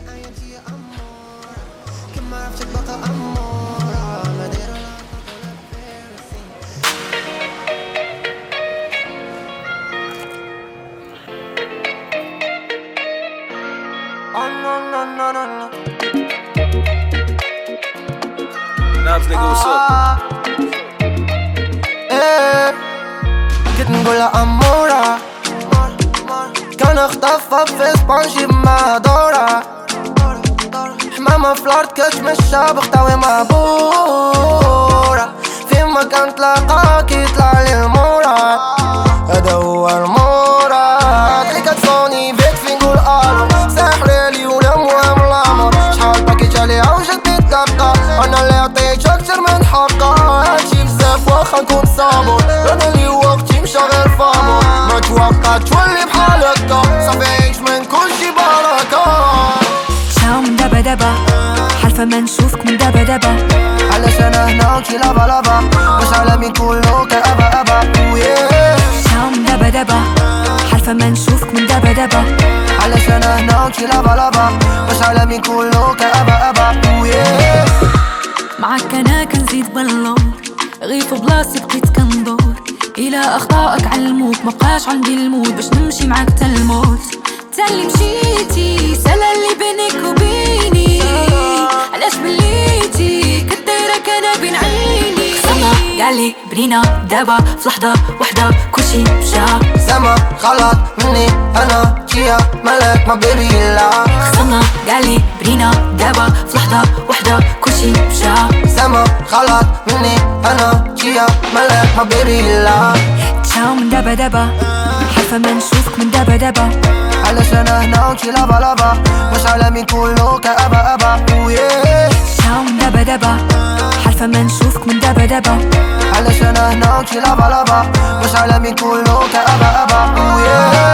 Oh no no no no no. Nabs nigga, what's up? كنت نقولها أمورة كان اختفى في سبونجي مع دورة حمامة فلارت كاش من الشاب اختوي مهبورة في مكان تلاقاك يطلع لي المورد هذا هو المورد اللي كتصوني فيك في نقول ألو ساحرالي ولا مهم الأمر شحال باكيت عليها وجدني تبقى أنا اللي عطيك أكتر من حقها هادشي بزاف واخا نكون صابر أنا اللي وقتي مشى غير فامور ما توقعت تولي بحال هكا صافي عيش من كلشي بركة شاو من دبا دبا حالفة ما نشوفك من دبا دبا علاش أنا هنا وكي لابا لابا واش عالمي كلو كأبا أبا شاو من دبا دبا حالفة ما نشوفك من دبا دبا علاش أنا هنا وكي لابا لابا واش عالمي كلو كأبا أبا معاك أنا كنزيد بالنور غير في بلاصتي بقيت كندور إلى أخطائك علموك مبقاش عندي المود باش نمشي معاك تا الموت تا اللي مشيتي سلا اللي بينك وبيني علاش بليتي كدايرك أنا بين عيني خصمنا قالي برينا دابا في لحظة وحدة كلشي مشى زعما غلط مني أنا جيا مالك ما بيبي لا خصمنا قالي برينا دابا في لحظة وحدة كلشي مشى زعما غلط مني أنا جيا مالك ما بيبي لا تشاو من دبا دبا حالفة ما نشوفك من دبا دبا علاش أنا هنا وكي لابا لابا واش عالمي كلو كأبا أبا شاو من دبا دبا حالفة ما نشوفك من دبا دبا علاش أنا هنا وكي لابا لابا واش عالمي كلو كأبا أبا